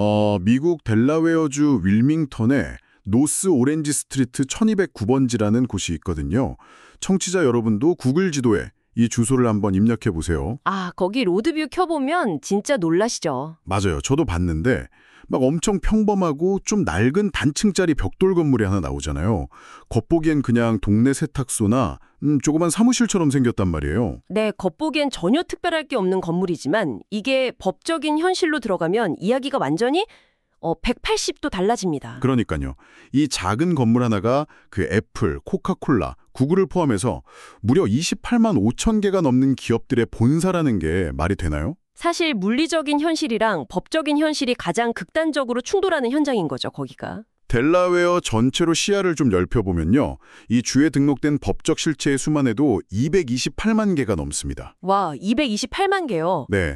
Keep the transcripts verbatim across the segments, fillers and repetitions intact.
어, 미국 델라웨어주 윌밍턴에 노스 오렌지 스트리트 천이백구 번지라는 곳이 있거든요. 청취자 여러분도 구글 지도에 이 주소를 한번 입력해 보세요. 아, 거기 로드뷰 켜보면 진짜 놀라시죠. 맞아요. 저도 봤는데 막 엄청 평범하고 좀 낡은 단층짜리 벽돌 건물이 하나 나오잖아요. 겉보기엔 그냥 동네 세탁소나 음, 조그만 사무실처럼 생겼단 말이에요. 네, 겉보기엔 전혀 특별할 게 없는 건물이지만 이게 법적인 현실로 들어가면 이야기가 완전히 어, 백팔십 도 달라집니다. 그러니까요. 이 작은 건물 하나가 그 애플, 코카콜라, 구글을 포함해서 무려 이십팔만 오천 개가 넘는 기업들의 본사라는 게 말이 되나요? 사실 물리적인 현실이랑 법적인 현실이 가장 극단적으로 충돌하는 현장인 거죠, 거기가. 델라웨어 전체로 시야를 좀 넓혀보면요. 이 주에 등록된 법적 실체의 수만 해도 이백이십팔만 개가 넘습니다. 와, 이백이십팔만 개요. 네.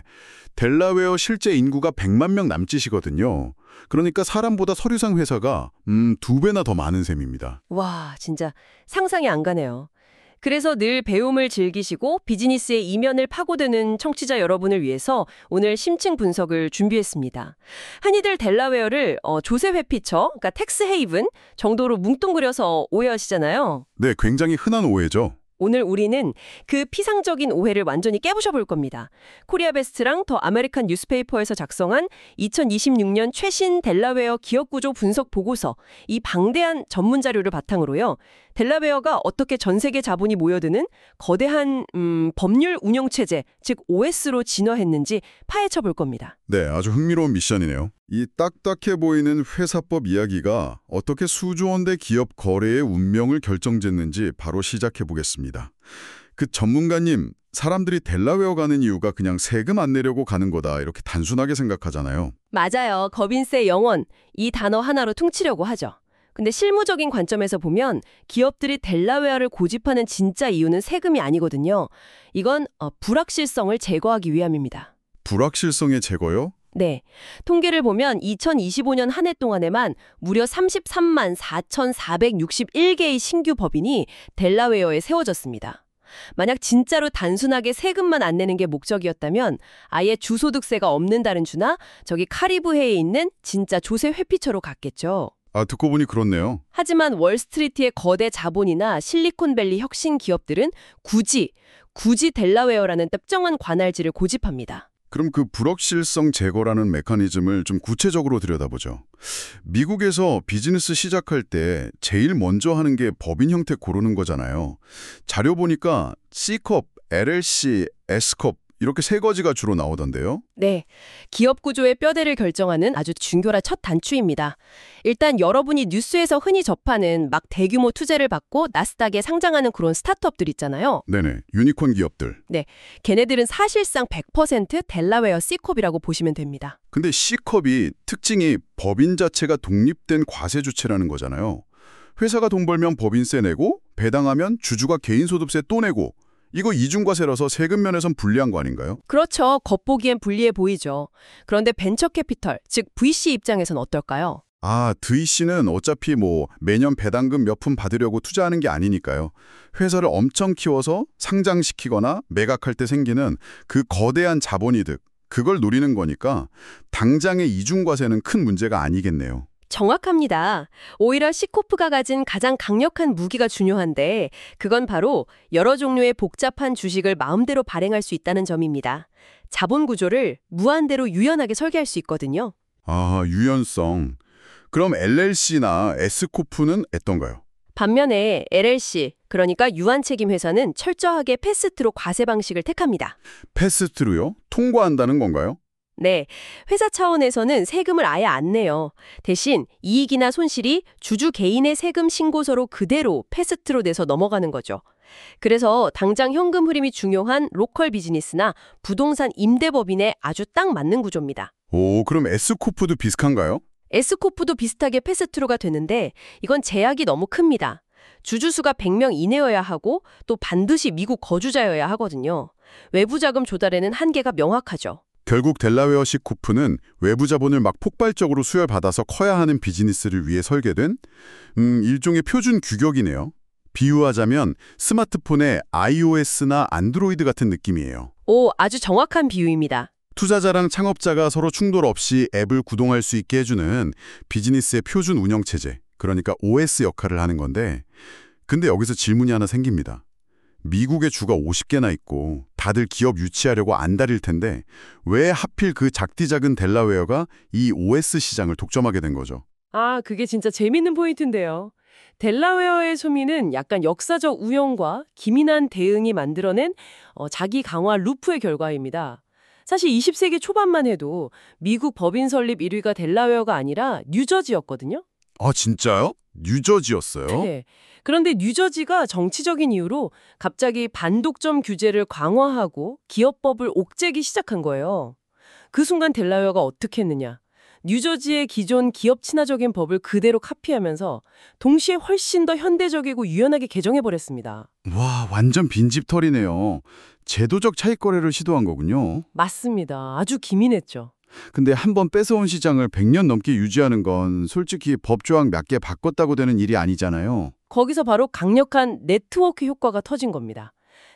델라웨어 실제 인구가 백만 명 남짓이거든요. 그러니까 사람보다 서류상 회사가 음, 두 배나 더 많은 셈입니다. 와, 진짜 상상이 안 가네요. 그래서 늘 배움을 즐기시고 비즈니스의 이면을 파고드는 청취자 여러분을 위해서 오늘 심층 분석을 준비했습니다. 흔히들 델라웨어를 어, 조세 회피처, 그러니까 텍스 헤이븐 정도로 뭉뚱그려서 오해하시잖아요. 네, 굉장히 흔한 오해죠. 오늘 우리는 그 피상적인 오해를 완전히 깨부셔 볼 겁니다. 코리아베스트랑 더 아메리칸 뉴스페이퍼에서 작성한 이천이십육 년 최신 델라웨어 기업구조 분석 보고서, 이 방대한 전문 자료를 바탕으로요. 델라웨어가 어떻게 전 세계 자본이 모여드는 거대한 음, 법률 운영체제, 즉 오에스로 진화했는지 파헤쳐 볼 겁니다. 네, 아주 흥미로운 미션이네요. 이 딱딱해 보이는 회사법 이야기가 어떻게 수조 원대 기업 거래의 운명을 결정짓는지 바로 시작해 보겠습니다. 그 전문가님, 사람들이 델라웨어 가는 이유가 그냥 세금 안 내려고 가는 거다 이렇게 단순하게 생각하잖아요. 맞아요. 법인세 영원, 이 단어 하나로 퉁치려고 하죠. 근데 실무적인 관점에서 보면 기업들이 델라웨어를 고집하는 진짜 이유는 세금이 아니거든요. 이건 어, 불확실성을 제거하기 위함입니다. 불확실성의 제거요? 네. 통계를 보면 이천이십오 년 한 해 동안에만 무려 삼십삼만 사천사백육십일 개의 신규 법인이 델라웨어에 세워졌습니다. 만약 진짜로 단순하게 세금만 안 내는 게 목적이었다면 아예 주소득세가 없는 다른 주나 저기 카리브해에 있는 진짜 조세 회피처로 갔겠죠. 아, 듣고 보니 그렇네요. 하지만 월스트리트의 거대 자본이나 실리콘밸리 혁신 기업들은 굳이, 굳이 델라웨어라는 특정한 관할지를 고집합니다. 그럼 그 불확실성 제거라는 메커니즘을 좀 구체적으로 들여다보죠. 미국에서 비즈니스 시작할 때 제일 먼저 하는 게 법인 형태 고르는 거잖아요. 자료 보니까 C컵, 엘엘씨, S컵 이렇게 세 가지가 주로 나오던데요. 네, 기업 구조의 뼈대를 결정하는 아주 중요한 첫 단추입니다. 일단 여러분이 뉴스에서 흔히 접하는 막 대규모 투자를 받고 나스닥에 상장하는 그런 스타트업들 있잖아요. 네네, 유니콘 기업들. 네, 걔네들은 사실상 백 퍼센트 델라웨어 C컵이라고 보시면 됩니다. 근데 C컵이 특징이 법인 자체가 독립된 과세 주체라는 거잖아요. 회사가 돈 벌면 법인세 내고 배당하면 주주가 개인소득세 또 내고 이거 이중과세라서 세금 면에선 불리한 거 아닌가요? 그렇죠. 겉보기엔 불리해 보이죠. 그런데 벤처캐피털, 즉 브이씨 입장에선 어떨까요? 아, 브이씨는 어차피 뭐 매년 배당금 몇 푼 받으려고 투자하는 게 아니니까요. 회사를 엄청 키워서 상장시키거나 매각할 때 생기는 그 거대한 자본이득, 그걸 노리는 거니까 당장의 이중과세는 큰 문제가 아니겠네요. 정확합니다. 오히려 C코프가 가진 가장 강력한 무기가 중요한데 그건 바로 여러 종류의 복잡한 주식을 마음대로 발행할 수 있다는 점입니다. 자본 구조를 무한대로 유연하게 설계할 수 있거든요. 아, 유연성. 그럼 엘엘씨나 S코프는 어떤가요? 반면에 엘엘씨, 그러니까 유한책임 회사는 철저하게 패스트로 과세 방식을 택합니다. 패스트루요? 통과한다는 건가요? 네, 회사 차원에서는 세금을 아예 안 내요. 대신 이익이나 손실이 주주 개인의 세금 신고서로 그대로 패스트로 내서 넘어가는 거죠. 그래서 당장 현금 흐름이 중요한 로컬 비즈니스나 부동산 임대법인에 아주 딱 맞는 구조입니다. 오, 그럼 S코프도 비슷한가요? S코프도 비슷하게 패스트로가 되는데 이건 제약이 너무 큽니다. 주주수가 백 명 이내여야 하고 또 반드시 미국 거주자여야 하거든요. 외부 자금 조달에는 한계가 명확하죠. 결국 델라웨어 C코프는 외부 자본을 막 폭발적으로 수혈받아서 커야 하는 비즈니스를 위해 설계된 음, 일종의 표준 규격이네요. 비유하자면 스마트폰의 아이오에스나 안드로이드 같은 느낌이에요. 오, 아주 정확한 비유입니다. 투자자랑 창업자가 서로 충돌 없이 앱을 구동할 수 있게 해주는 비즈니스의 표준 운영체제, 그러니까 오에스 역할을 하는 건데, 근데 여기서 질문이 하나 생깁니다. 미국의 주가 오십 개나 있고 다들 기업 유치하려고 안달일 텐데 왜 하필 그 작디 작은 델라웨어가 이 오에스 시장을 독점하게 된 거죠? 아, 그게 진짜 재밌는 포인트인데요. 델라웨어의 소미는 약간 역사적 우연과 기민한 대응이 만들어낸 어, 자기 강화 루프의 결과입니다. 사실 이십 세기 초반만 해도 미국 법인 설립 일 위가 델라웨어가 아니라 뉴저지였거든요. 아, 진짜요? 뉴저지였어요? 네. 그런데 뉴저지가 정치적인 이유로 갑자기 반독점 규제를 강화하고 기업법을 옥죄기 시작한 거예요. 그 순간 델라웨어가 어떻게 했느냐. 뉴저지의 기존 기업 친화적인 법을 그대로 카피하면서 동시에 훨씬 더 현대적이고 유연하게 개정해버렸습니다. 와, 완전 빈집털이네요. 제도적 차익 거래를 시도한 거군요. 맞습니다. 아주 기민했죠. 근데 한 번 뺏어온 시장을 백 년 넘게 유지하는 건 솔직히 법조항 몇 개 바꿨다고 되는 일이 아니잖아요. 거기서 바로 강력한 네트워크 효과가 터진 겁니다.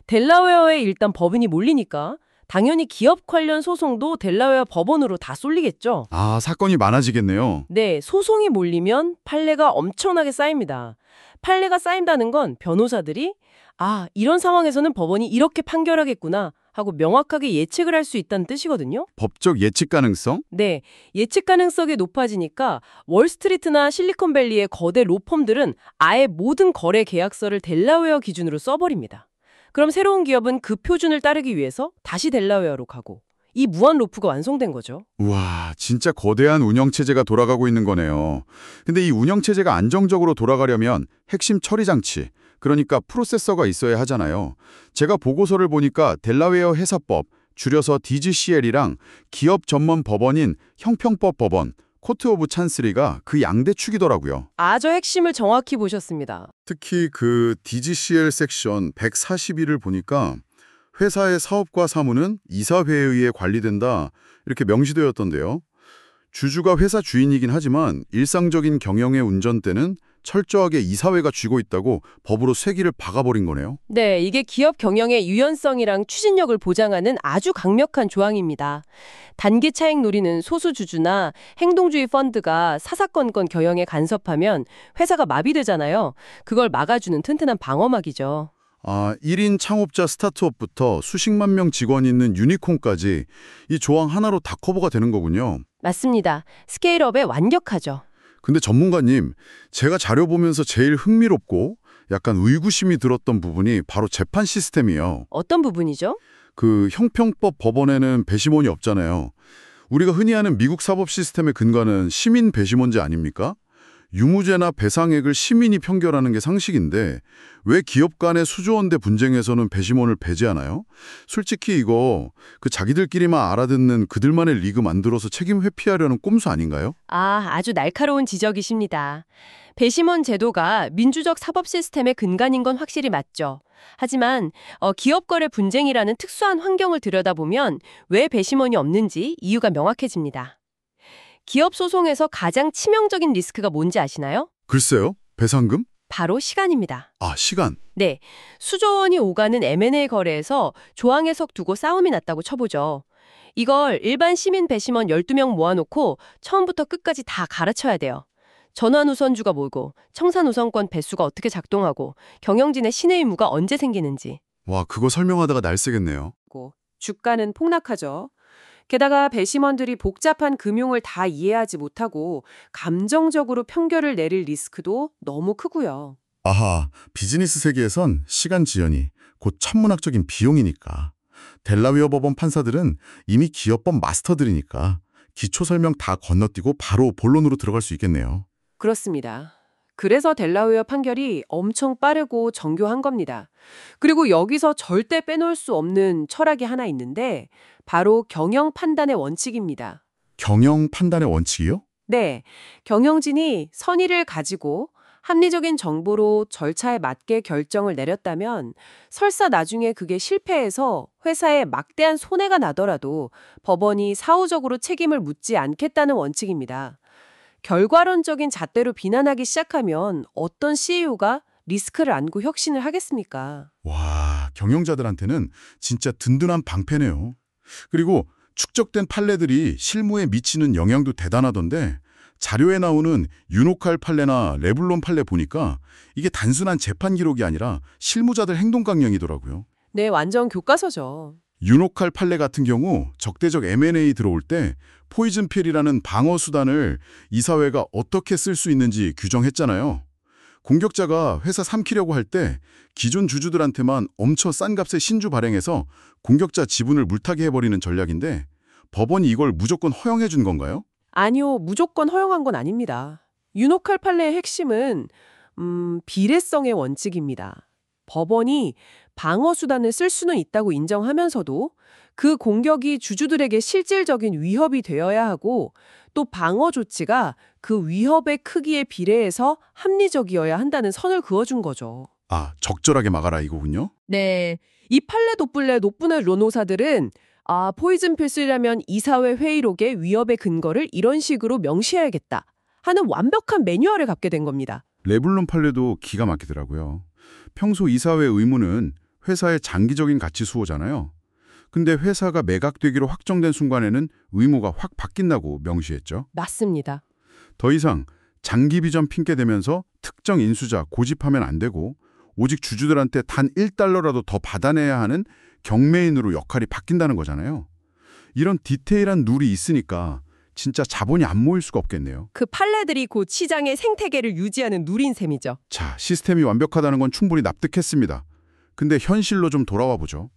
델라웨어에 일단 법인이 몰리니까 당연히 기업 관련 소송도 델라웨어 법원으로 다 쏠리겠죠. 아, 사건이 많아지겠네요. 네, 소송이 몰리면 판례가 엄청나게 쌓입니다. 판례가 쌓인다는 건 변호사들이 아, 이런 상황에서는 법원이 이렇게 판결하겠구나 하고 명확하게 예측을 할 수 있다는 뜻이거든요. 법적 예측 가능성? 네, 예측 가능성이 높아지니까 월스트리트나 실리콘밸리의 거대 로펌들은 아예 모든 거래 계약서를 델라웨어 기준으로 써버립니다. 그럼 새로운 기업은 그 표준을 따르기 위해서 다시 델라웨어로 가고 이 무한 루프가 완성된 거죠. 우와, 진짜 거대한 운영체제가 돌아가고 있는 거네요. 근데 이 운영체제가 안정적으로 돌아가려면 핵심 처리 장치, 그러니까 프로세서가 있어야 하잖아요. 제가 보고서를 보니까 델라웨어 회사법, 줄여서 디지씨엘이랑 기업 전문 법원인 형평법 법원, 코트 오브 찬스리가 그 양대 축이더라고요. 아주 핵심을 정확히 보셨습니다. 특히 그 디지씨엘 섹션 백사십일을 보니까 회사의 사업과 사무는 이사회에 의해 관리된다 이렇게 명시되었던데요. 주주가 회사 주인이긴 하지만 일상적인 경영의 운전대는 철저하게 이사회가 쥐고 있다고 법으로 쇠기를 박아버린 거네요. 네, 이게 기업 경영의 유연성이랑 추진력을 보장하는 아주 강력한 조항입니다. 단기 차익 노리는 소수 주주나 행동주의 펀드가 사사건건 경영에 간섭하면 회사가 마비되잖아요. 그걸 막아주는 튼튼한 방어막이죠. 아, 일 인 창업자 스타트업부터 수십만 명 직원이 있는 유니콘까지 이 조항 하나로 다 커버가 되는 거군요. 맞습니다. 스케일업에 완벽하죠. 근데 전문가님, 제가 자료 보면서 제일 흥미롭고 약간 의구심이 들었던 부분이 바로 재판 시스템이에요. 어떤 부분이죠? 그 형평법 법원에는 배심원이 없잖아요. 우리가 흔히 아는 미국 사법 시스템의 근간은 시민 배심원제 아닙니까? 유무죄나 배상액을 시민이 평결하는 게 상식인데 왜 기업 간의 수조원대 분쟁에서는 배심원을 배제하나요? 솔직히 이거 그 자기들끼리만 알아듣는 그들만의 리그 만들어서 책임 회피하려는 꼼수 아닌가요? 아, 아주 날카로운 지적이십니다. 배심원 제도가 민주적 사법 시스템의 근간인 건 확실히 맞죠. 하지만 어, 기업 거래 분쟁이라는 특수한 환경을 들여다보면 왜 배심원이 없는지 이유가 명확해집니다. 기업 소송에서 가장 치명적인 리스크가 뭔지 아시나요? 글쎄요. 배상금? 바로 시간입니다. 아, 시간. 네, 수조 원이 오가는 엠 앤 에이 거래에서 조항 해석 두고 싸움이 났다고 쳐보죠. 이걸 일반 시민 배심원 열두 명 모아놓고 처음부터 끝까지 다 가르쳐야 돼요. 전환 우선주가 뭐고, 청산 우선권 배수가 어떻게 작동하고, 경영진의 신의 의무가 언제 생기는지. 와, 그거 설명하다가 날쌔겠네요. 주가는 폭락하죠. 게다가 배심원들이 복잡한 금융을 다 이해하지 못하고 감정적으로 평결을 내릴 리스크도 너무 크고요. 아하, 비즈니스 세계에선 시간 지연이 곧 천문학적인 비용이니까. 델라웨어 법원 판사들은 이미 기업법 마스터들이니까 기초 설명 다 건너뛰고 바로 본론으로 들어갈 수 있겠네요. 그렇습니다. 그래서 델라웨어 판결이 엄청 빠르고 정교한 겁니다. 그리고 여기서 절대 빼놓을 수 없는 철학이 하나 있는데 바로 경영 판단의 원칙입니다. 경영 판단의 원칙이요? 네, 경영진이 선의를 가지고 합리적인 정보로 절차에 맞게 결정을 내렸다면 설사 나중에 그게 실패해서 회사에 막대한 손해가 나더라도 법원이 사후적으로 책임을 묻지 않겠다는 원칙입니다. 결과론적인 잣대로 비난하기 시작하면 어떤 씨이오가 리스크를 안고 혁신을 하겠습니까? 와, 경영자들한테는 진짜 든든한 방패네요. 그리고 축적된 판례들이 실무에 미치는 영향도 대단하던데 자료에 나오는 유노칼 판례나 레블론 판례 보니까 이게 단순한 재판 기록이 아니라 실무자들 행동 강령이더라고요. 네, 완전 교과서죠. 유노칼 판례 같은 경우 적대적 엠 앤 에이 들어올 때 포이즌 필이라는 방어 수단을 이사회가 어떻게 쓸 수 있는지 규정했잖아요. 공격자가 회사 삼키려고 할 때 기존 주주들한테만 엄청 싼 값에 신주 발행해서 공격자 지분을 물타기 해버리는 전략인데 법원이 이걸 무조건 허용해 준 건가요? 아니요, 무조건 허용한 건 아닙니다. 유노칼 판례의 핵심은 음, 비례성의 원칙입니다. 법원이 방어 수단을 쓸 수는 있다고 인정하면서도 그 공격이 주주들에게 실질적인 위협이 되어야 하고 또 방어 조치가 그 위협의 크기에 비례해서 합리적이어야 한다는 선을 그어준 거죠. 아, 적절하게 막아라 이거군요. 네, 이 판례 돋불레 노분의 변호사들은 아, 포이즌 필스라면 이사회 회의록의 위협의 근거를 이런 식으로 명시해야겠다 하는 완벽한 매뉴얼을 갖게 된 겁니다. 레블론 판례도 기가 막히더라고요. 평소 이사회 의무는 회사의 장기적인 가치 수호잖아요. 근데 회사가 매각되기로 확정된 순간에는 의무가 확 바뀐다고 명시했죠. 맞습니다. 더 이상 장기 비전 핑계 대면서 특정 인수자 고집하면 안 되고 오직 주주들한테 단 일 달러라도 더 받아내야 하는 경매인으로 역할이 바뀐다는 거잖아요. 이런 디테일한 룰이 있으니까 진짜 자본이 안 모일 수가 없겠네요. 그 판례들이 곧 시장의 생태계를 유지하는 누린 셈이죠. 자, 시스템이 완벽하다는 건 충분히 납득했습니다. 근데 현실로 좀 돌아와 보죠.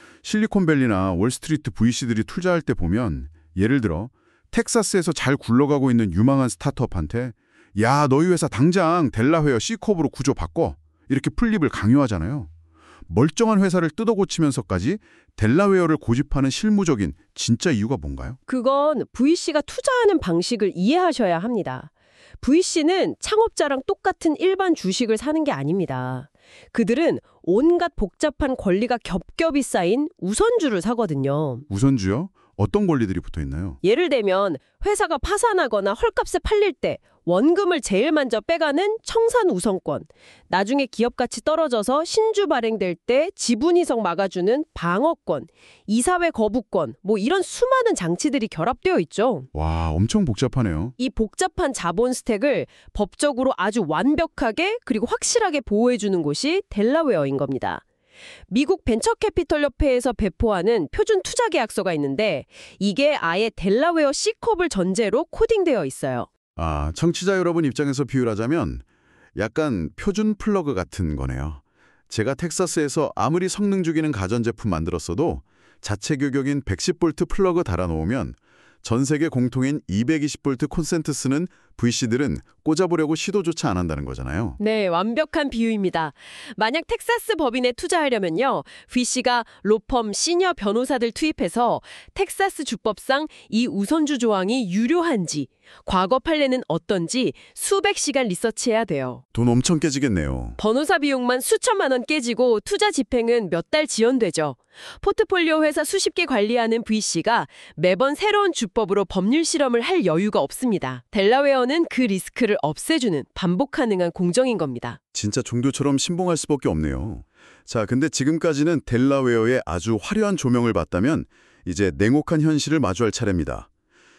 실리콘밸리나 월스트리트 브이씨들이 투자할 때 보면 예를 들어 텍사스에서 잘 굴러가고 있는 유망한 스타트업한테 야, 너희 회사 당장 델라웨어 C컵으로 구조 바꿔 이렇게 플립을 강요하잖아요. 멀쩡한 회사를 뜯어고치면서까지 델라웨어를 고집하는 실무적인 진짜 이유가 뭔가요? 그건 브이씨가 투자하는 방식을 이해하셔야 합니다. 브이씨는 창업자랑 똑같은 일반 주식을 사는 게 아닙니다. 그들은 온갖 복잡한 권리가 겹겹이 쌓인 우선주를 사거든요. 우선주요? 어떤 권리들이 붙어 있나요? 예를 들면 회사가 파산하거나 헐값에 팔릴 때 원금을 제일 먼저 빼가는 청산 우선권, 나중에 기업 가치 떨어져서 신주 발행될 때 지분 이석 막아주는 방어권, 이사회 거부권, 뭐 이런 수많은 장치들이 결합되어 있죠. 와, 엄청 복잡하네요. 이 복잡한 자본 스택을 법적으로 아주 완벽하게 그리고 확실하게 보호해주는 곳이 델라웨어인 겁니다. 미국 벤처캐피털 협회에서 배포하는 표준 투자 계약서가 있는데 이게 아예 델라웨어 C컵을 전제로 코딩되어 있어요. 아, 청취자 여러분 입장에서 비유하자면 약간 표준 플러그 같은 거네요. 제가 텍사스에서 아무리 성능 죽이는 가전제품 만들었어도 자체 규격인 백십 볼트 플러그 달아놓으면 전 세계 공통인 이백이십 볼트 콘센트 쓰는 브이씨들은 꽂아보려고 시도조차 안 한다는 거잖아요. 네, 완벽한 비유입니다. 만약 텍사스 법인에 투자하려면요, 브이씨가 로펌 시니어 변호사들 투입해서 텍사스 주법상 이 우선주 조항이 유료한지, 과거 판례는 어떤지 수백 시간 리서치해야 돼요. 돈 엄청 깨지겠네요. 변호사 비용만 수천만 원 깨지고 투자 집행은 몇 달 지연되죠. 포트폴리오 회사 수십 개 관리하는 브이씨가 매번 새로운 주법으로 법률 실험을 할 여유가 없습니다. 델라웨어는 그 리스크를 없애주는 반복 가능한 공정인 겁니다. 진짜 종교처럼 신봉할 수밖에 없네요. 자, 근데 지금까지는 델라웨어의 아주 화려한 조명을 봤다면 이제 냉혹한 현실을 마주할 차례입니다.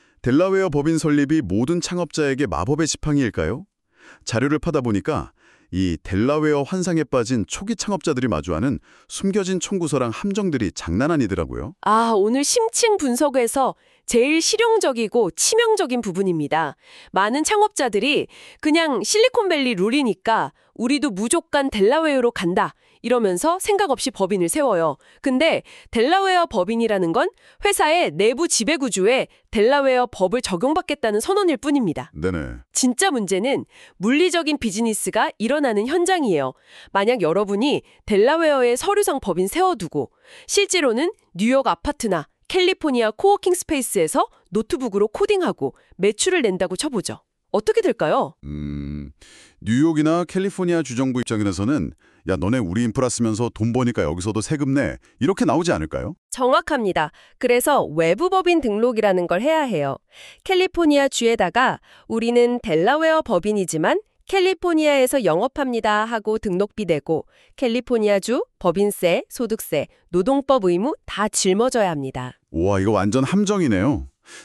델라웨어 법인 설립이 모든 창업자에게 마법의 지팡이일까요? 자료를 파다 보니까 이 델라웨어 환상에 빠진 초기 창업자들이 마주하는 숨겨진 청구서랑 함정들이 장난 아니더라고요. 아, 오늘 심층 분석에서 제일 실용적이고 치명적인 부분입니다. 많은 창업자들이 그냥 실리콘밸리 룰이니까 우리도 무조건 델라웨어로 간다 이러면서 생각 없이 법인을 세워요. 근데 델라웨어 법인이라는 건 회사의 내부 지배구조에 델라웨어 법을 적용받겠다는 선언일 뿐입니다. 네네. 진짜 문제는 물리적인 비즈니스가 일어나는 현장이에요. 만약 여러분이 델라웨어에 서류상 법인 세워두고 실제로는 뉴욕 아파트나 캘리포니아 코워킹 스페이스에서 노트북으로 코딩하고 매출을 낸다고 쳐보죠. 어떻게 될까요? 음, 뉴욕이나 캘리포니아 주정부 입장에서는 야, 너네 우리 인프라 쓰면서 돈 버니까 여기서도 세금 내 이렇게 나오지 않을까요? 정확합니다. 그래서 외부 법인 등록이라는 걸 해야 해요. 캘리포니아 주에다가 우리는 델라웨어 법인이지만 캘리포니아에서 영업합니다 하고 등록비 내고 캘리포니아주 법인세, 소득세, 노동법 의무 다 짊어져야 합니다. 우와, 이거 완전 함정이네요.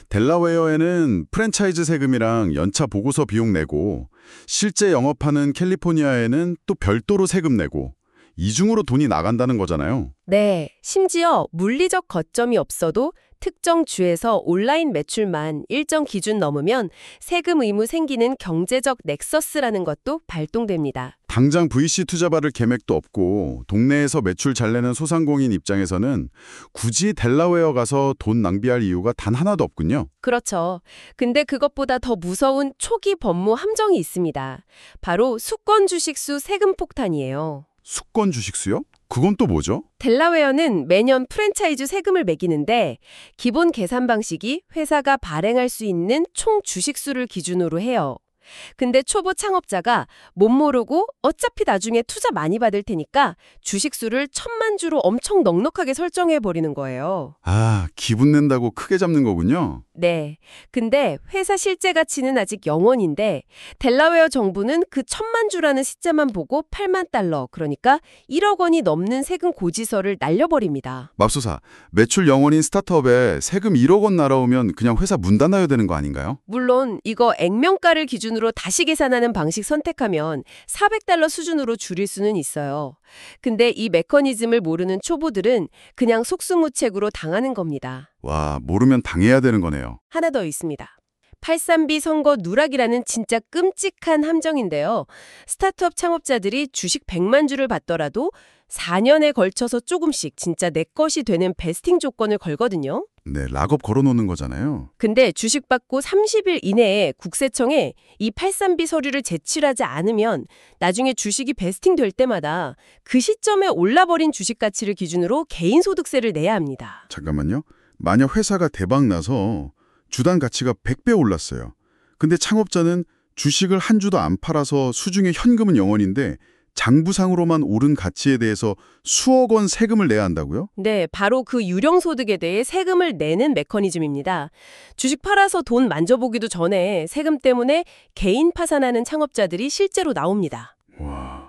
델라웨어에는 프랜차이즈 세금이랑 연차 보고서 비용 내고 실제 영업하는 캘리포니아에는 또 별도로 세금 내고 이중으로 돈이 나간다는 거잖아요. 네, 심지어 물리적 거점이 없어도 특정 주에서 온라인 매출만 일정 기준 넘으면 세금 의무 생기는 경제적 넥서스라는 것도 발동됩니다. 당장 브이씨 투자 받을 계획도 없고 동네에서 매출 잘 내는 소상공인 입장에서는 굳이 델라웨어 가서 돈 낭비할 이유가 단 하나도 없군요. 그렇죠. 근데 그것보다 더 무서운 초기 법무 함정이 있습니다. 바로 수권 주식수 세금 폭탄이에요. 수권 주식수요? 그건 또 뭐죠? 델라웨어는 매년 프랜차이즈 세금을 매기는데 기본 계산 방식이 회사가 발행할 수 있는 총 주식수를 기준으로 해요. 근데 초보 창업자가 못 모르고 어차피 나중에 투자 많이 받을 테니까 주식수를 천만 주로 엄청 넉넉하게 설정해버리는 거예요. 아, 기분 낸다고 크게 잡는 거군요. 네. 근데 회사 실제 가치는 아직 영원인데 델라웨어 정부는 그 천만 주라는 숫자만 보고 팔만 달러, 그러니까 일억 원이 넘는 세금 고지서를 날려버립니다. 맙소사, 매출 영원인 스타트업에 세금 일억 원 날아오면 그냥 회사 문 닫아야 되는 거 아닌가요? 물론 이거 액면가를 기준으로 다시 계산하는 방식 선택하면 사백 달러 수준으로 줄일 수는 있어요. 근데 이 메커니즘을 모르는 초보들은 그냥 속수무책으로 당하는 겁니다. 와, 모르면 당해야 되는 거네요. 하나 더 있습니다. 팔십삼 비 선거 누락이라는 진짜 끔찍한 함정인데요. 스타트업 창업자들이 주식 백만 주를 받더라도 사 년에 걸쳐서 조금씩 진짜 내 것이 되는 베스팅 조건을 걸거든요. 네, 락업 걸어놓는 거잖아요. 근데 주식 받고 삼십 일 이내에 국세청에 이 팔십삼 비 서류를 제출하지 않으면 나중에 주식이 베스팅 될 때마다 그 시점에 올라버린 주식 가치를 기준으로 개인소득세를 내야 합니다. 잠깐만요. 만약 회사가 대박 나서 주당 가치가 백 배 올랐어요. 근데 창업자는 주식을 한 주도 안 팔아서 수중에 현금은 영원인데 장부상으로만 오른 가치에 대해서 수억 원 세금을 내야 한다고요? 네, 바로 그 유령소득에 대해 세금을 내는 메커니즘입니다. 주식 팔아서 돈 만져보기도 전에 세금 때문에 개인 파산하는 창업자들이 실제로 나옵니다. 와,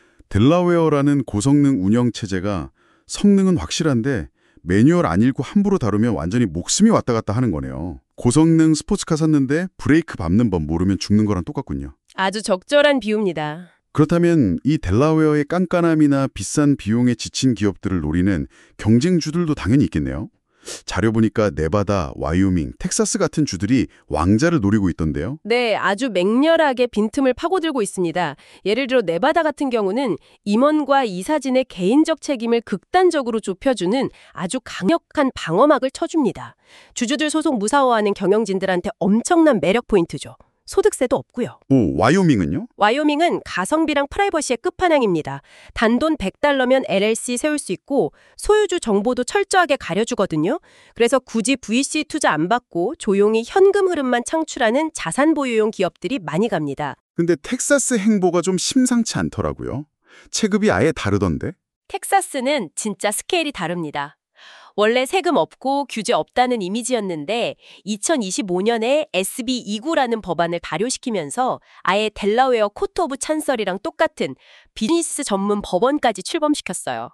델라웨어라는 고성능 운영 체제가 성능은 확실한데 매뉴얼 안 읽고 함부로 다루면 완전히 목숨이 왔다 갔다 하는 거네요. 고성능 스포츠카 샀는데 브레이크 밟는 법 모르면 죽는 거랑 똑같군요. 아주 적절한 비유입니다. 그렇다면 이 델라웨어의 깐깐함이나 비싼 비용에 지친 기업들을 노리는 경쟁주들도 당연히 있겠네요. 자료 보니까 네바다, 와이오밍, 텍사스 같은 주들이 왕자를 노리고 있던데요. 네, 아주 맹렬하게 빈틈을 파고들고 있습니다. 예를 들어 네바다 같은 경우는 임원과 이사진의 개인적 책임을 극단적으로 좁혀주는 아주 강력한 방어막을 쳐줍니다. 주주들 소속 무사화하는 경영진들한테 엄청난 매력 포인트죠. 소득세도 없고요. 오, 와이오밍은요? 와이오밍은 가성비랑 프라이버시의 끝판왕입니다. 단돈 백 달러면 엘엘씨 세울 수 있고 소유주 정보도 철저하게 가려주거든요. 그래서 굳이 브이씨 투자 안 받고 조용히 현금 흐름만 창출하는 자산 보유용 기업들이 많이 갑니다. 근데 텍사스 행보가 좀 심상치 않더라고요. 체급이 아예 다르던데? 텍사스는 진짜 스케일이 다릅니다. 원래 세금 없고 규제 없다는 이미지였는데 이천이십오 년에 에스비 이십구라는 법안을 발효시키면서 아예 델라웨어 코트 오브 찬설이랑 똑같은 비즈니스 전문 법원까지 출범시켰어요.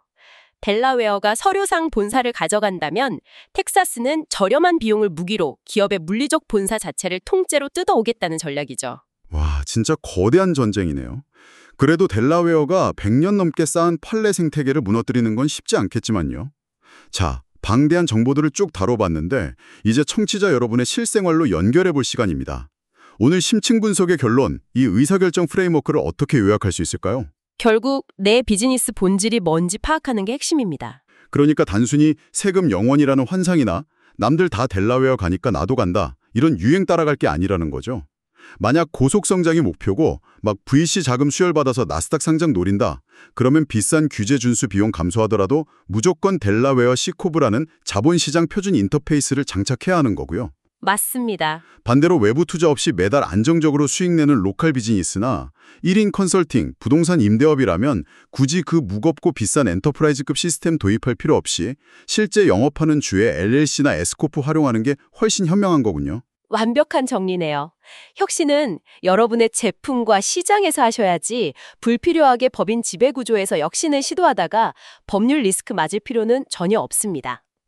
델라웨어가 서류상 본사를 가져간다면 텍사스는 저렴한 비용을 무기로 기업의 물리적 본사 자체를 통째로 뜯어오겠다는 전략이죠. 와, 진짜 거대한 전쟁이네요. 그래도 델라웨어가 백 년 넘게 쌓은 판례 생태계를 무너뜨리는 건 쉽지 않겠지만요. 자, 방대한 정보들을 쭉 다뤄봤는데 이제 청취자 여러분의 실생활로 연결해 볼 시간입니다. 오늘 심층 분석의 결론, 이 의사결정 프레임워크를 어떻게 요약할 수 있을까요? 결국 내 비즈니스 본질이 뭔지 파악하는 게 핵심입니다. 그러니까 단순히 세금 영원이라는 환상이나 남들 다 델라웨어 가니까 나도 간다, 이런 유행 따라갈 게 아니라는 거죠. 만약 고속 성장이 목표고 막 브이씨 자금 수혈받아서 나스닥 상장 노린다, 그러면 비싼 규제 준수 비용 감소하더라도 무조건 델라웨어 C코브라는 자본시장 표준 인터페이스를 장착해야 하는 거고요. 맞습니다. 반대로 외부 투자 없이 매달 안정적으로 수익 내는 로컬 비즈니스나 일 인 컨설팅, 부동산 임대업이라면 굳이 그 무겁고 비싼 엔터프라이즈급 시스템 도입할 필요 없이 실제 영업하는 주에 엘엘씨나 S코프 활용하는 게 훨씬 현명한 거군요. 완벽한 정리네요. 혁신은 여러분의 제품과 시장에서 하셔야지 불필요하게 법인 지배구조에서 혁신을 시도하다가 법률 리스크 맞을 필요는 전혀 없습니다.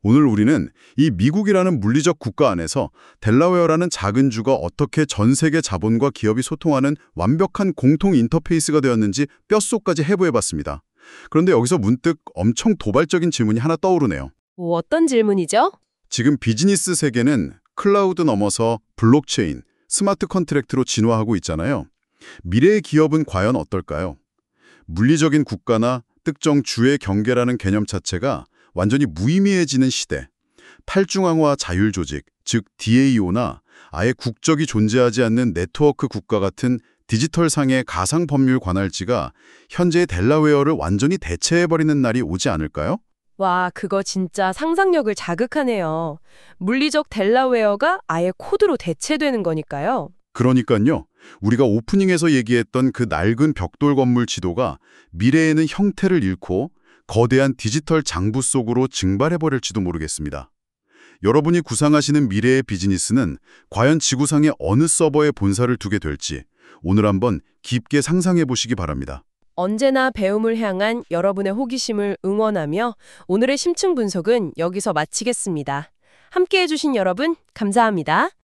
오늘 우리는 이 미국이라는 물리적 국가 안에서 델라웨어라는 작은 주가 어떻게 전 세계 자본과 기업이 소통하는 완벽한 공통 인터페이스가 되었는지 뼛속까지 해부해봤습니다. 그런데 여기서 문득 엄청 도발적인 질문이 하나 떠오르네요. 뭐 어떤 질문이죠? 지금 비즈니스 세계는 클라우드 넘어서 블록체인, 스마트 컨트랙트로 진화하고 있잖아요. 미래의 기업은 과연 어떨까요? 물리적인 국가나 특정 주의 경계라는 개념 자체가 완전히 무의미해지는 시대, 탈중앙화 자율조직, 즉 디에이오나 아예 국적이 존재하지 않는 네트워크 국가 같은 디지털상의 가상 법률 관할지가 현재의 델라웨어를 완전히 대체해버리는 날이 오지 않을까요? 와, 그거 진짜 상상력을 자극하네요. 물리적 델라웨어가 아예 코드로 대체되는 거니까요. 그러니까요. 우리가 오프닝에서 얘기했던 그 낡은 벽돌 건물 지도가 미래에는 형태를 잃고 거대한 디지털 장부 속으로 증발해버릴지도 모르겠습니다. 여러분이 구상하시는 미래의 비즈니스는 과연 지구상의 어느 서버에 본사를 두게 될지 오늘 한번 깊게 상상해 보시기 바랍니다. 언제나 배움을 향한 여러분의 호기심을 응원하며 오늘의 심층 분석은 여기서 마치겠습니다. 함께해 주신 여러분 감사합니다.